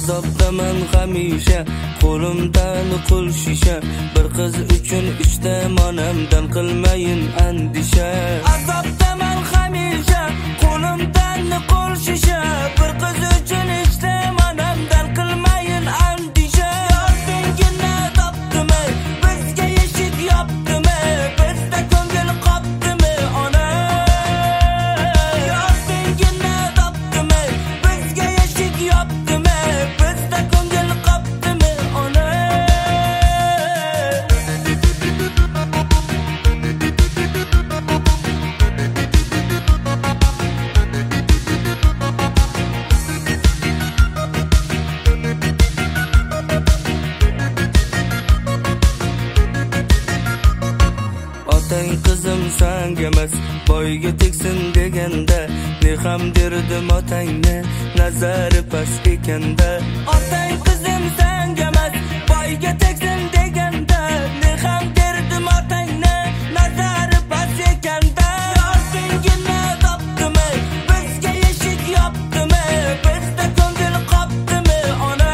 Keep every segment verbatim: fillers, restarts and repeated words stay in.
Azobdaman hamisha, qo'limdan qo'l shisha. Bir qiz uchun ichdim onamdan qilmayin andisha. Azobdaman hamisha, qo'limdan qo'l shisha. Bir qiz uchun ichdim onamdan qilmayin andisha. Yordingina topdimi, bizga eshik yopdimi, bizda ko'ngil qopdimi ona. Yordingina topdimi, bizga eshik yopdimi, bizda ko'ngil qopdimi ona. Otang qizim sanga emas, boyga tegsin deganda, ne ham derdim otangni, nazari past ekanda. Otang qizim sanga emas, boyga tegsin deganda, ne ham derdim otangni, nazari past ekanda. Yordingina topdimi, bizga eshik yopdimi, bizda ko'ngil qopdimi ona.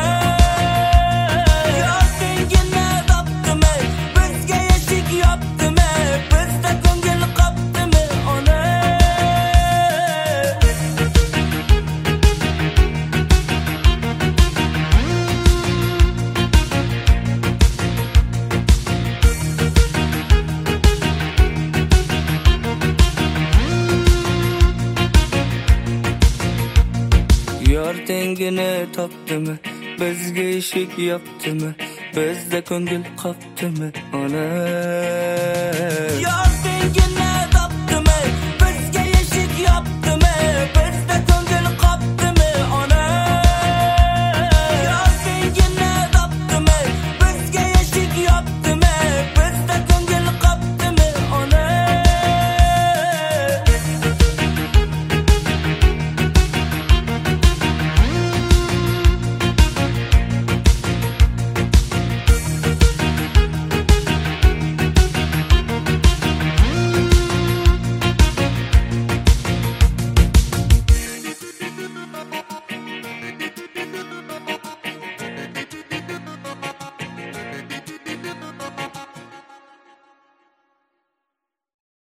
Yordingina topdimi, bizga eshik yopdimi, bizda ko'ngil qopdimi ona. Yordingina topdimi, bizga eshik yopdimi, bizda ko'ngil qopdimi ona.